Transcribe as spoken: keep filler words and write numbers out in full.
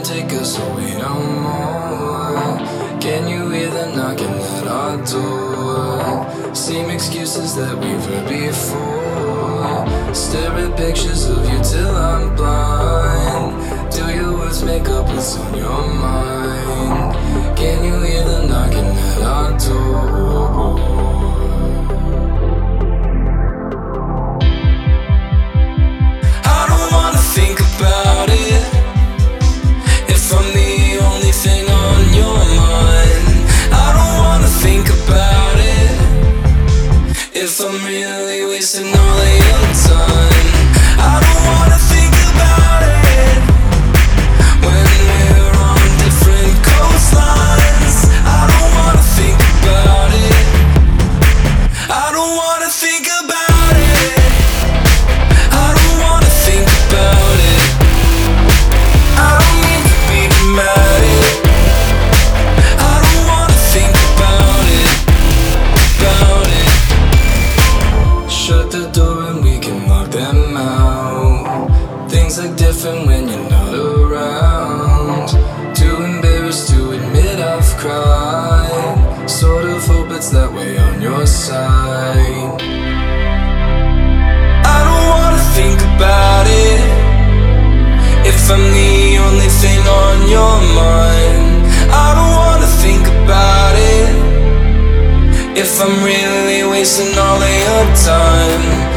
can't take us away no more. Can you hear them knocking at our door? Same excuses that we've heard before. Stare at pictures of you till I'm blind. Do your words make up what's on your mind? Can you hear them knocking at our door? Think about it. If I'm the only thing on your mind, I don't wanna think about it. If I'm really wasting all of your time, I don't wanna think about it. When we're on different coastlines, I don't wanna think about it. I don't wanna think about it. I don't wanna think about it. I don't mean to be dramatic. I don't wanna think about it, about it. Shut the door and we can lock them out. Things look different when you're not around. Too embarrassed to admit I've cried. Sort of hope it's that way on your side. I don't wanna think about it. If I'm the only thing on your mind, I don't wanna think about it. If I'm really wasting all of your time,